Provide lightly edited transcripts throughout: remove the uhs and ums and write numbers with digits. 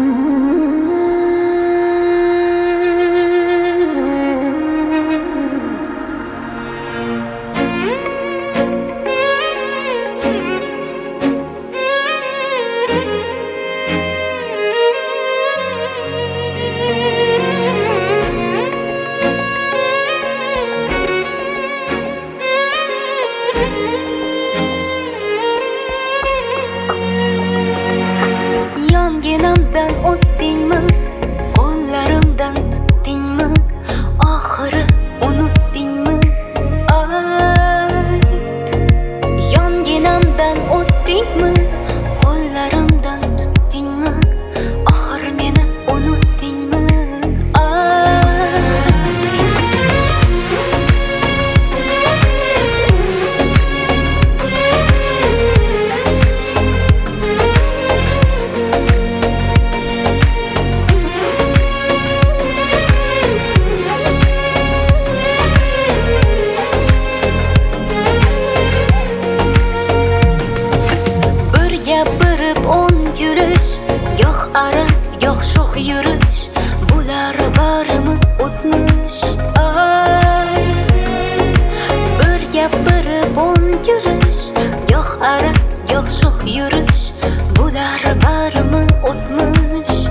Yonginamdan o'tdingmi, qo'llarimdan tutdingmi, oxiri unutdingmi? Ayt. Yonginamdan o'tdingmi, qo'llarimdan tutdingmi, oxiri meni unutdingmi? Yo'q araz, yo'q sho'x yurish, bular barimi o'tmish. Ayt. Bir gapirib o'n yurish, yo'q araz, yo'q sho'x yurish, bular barimi o'tmish.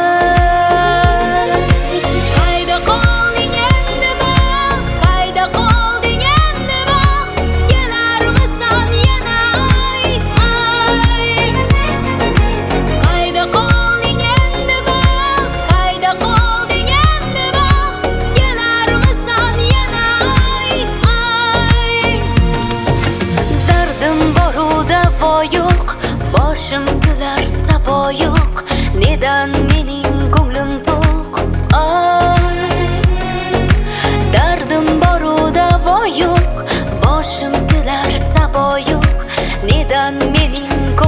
Ayt. Qayda qolding endi baq, qayda qolding endi baq, kelarmisan yana ayt, ayt. Qayda qolding endi baq, qayda qolding endi baq, kelarmisan yana ayt, ayt. Dardim boru davo yo'q, boshim silar sabo yo'q, nedan mening ko'nglim to'q? Ayt. Dardim boru davo yo'q, boshim silar sabo yo'q, nedan mening